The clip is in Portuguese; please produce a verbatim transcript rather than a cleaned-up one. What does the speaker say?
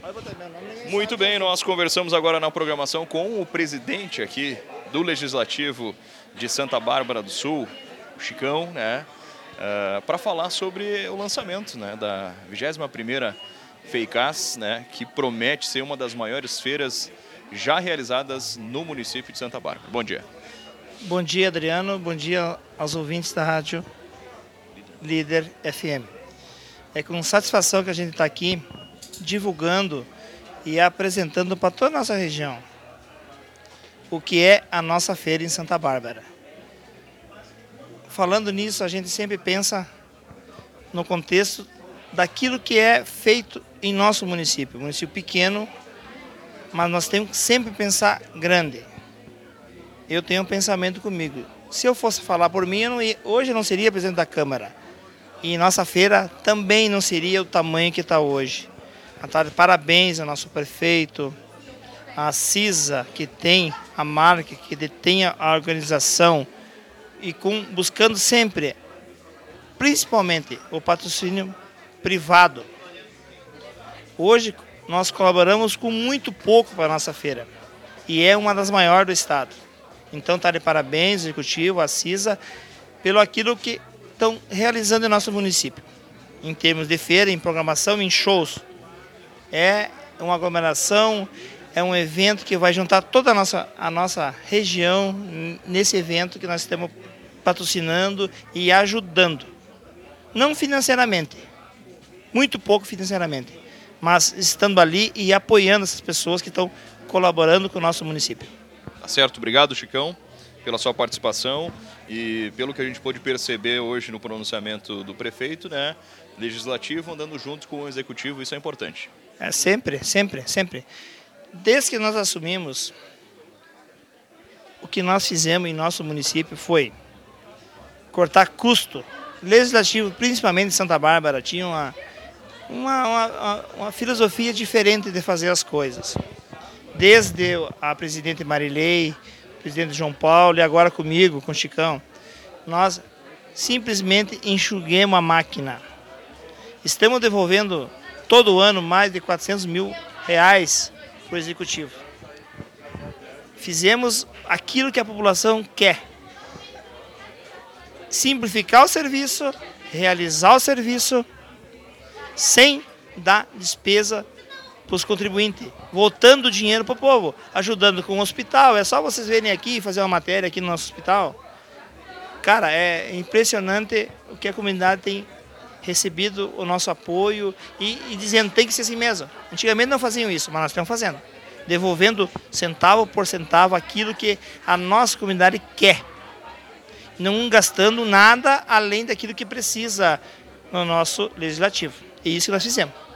Muito bem, nós conversamos agora na programação com o presidente aqui do Legislativo de Santa Bárbara do Sul, o Chicão, né, uh, para falar sobre o lançamento, né, da vigésima primeira FEICAS, né, que promete ser uma das maiores feiras já realizadas no município de Santa Bárbara. Bom dia. Bom dia, Adriano. Bom dia aos ouvintes da Rádio Líder F M. É com satisfação que a gente está aqui divulgando e apresentando para toda a nossa região o que é a nossa feira em Santa Bárbara. Falando nisso, a gente sempre pensa no contexto daquilo que é feito em nosso município, município pequeno, mas nós temos que sempre pensar grande. Eu tenho um pensamento comigo. Se eu fosse falar por mim, eu não ia, hoje eu não seria presidente da Câmara. E nossa feira também não seria o tamanho que está hoje. Parabéns ao nosso prefeito, a CISA, que tem a marca, que detém a organização, e com, buscando sempre, principalmente, o patrocínio privado. Hoje nós colaboramos com muito pouco para a nossa feira, e é uma das maiores do estado. Então está de parabéns, o Executivo, a CISA, pelo aquilo que estão realizando em nosso município. Em termos de feira, em programação, em shows. É uma aglomeração, é um evento que vai juntar toda a nossa, a nossa região nesse evento que nós estamos patrocinando e ajudando. Não financeiramente, muito pouco financeiramente, mas estando ali e apoiando essas pessoas que estão colaborando com o nosso município. Tá certo, obrigado, Chicão, pela sua participação e pelo que a gente pôde perceber hoje no pronunciamento do prefeito, né? Legislativo andando junto com o executivo, isso é importante. É sempre, sempre, sempre. Desde que nós assumimos, o que nós fizemos em nosso município foi cortar custo. Legislativo, principalmente em Santa Bárbara, tinha uma, uma, uma, uma filosofia diferente de fazer as coisas. Desde a presidente Marilei, o presidente João Paulo e agora comigo, com o Chicão, nós simplesmente enxuguemos a máquina. Estamos devolvendo todo ano mais de quatrocentos mil reais para o Executivo. Fizemos aquilo que a população quer. Simplificar o serviço, realizar o serviço, sem dar despesa para os contribuintes, voltando o dinheiro para o povo, ajudando com o hospital. É só vocês verem aqui e fazer uma matéria aqui no nosso hospital. Cara, é impressionante o que a comunidade tem recebido, o nosso apoio e, e dizendo tem que ser assim mesmo. Antigamente não faziam isso, mas nós estamos fazendo. Devolvendo centavo por centavo aquilo que a nossa comunidade quer. Não gastando nada além daquilo que precisa no nosso legislativo. É isso que nós fizemos.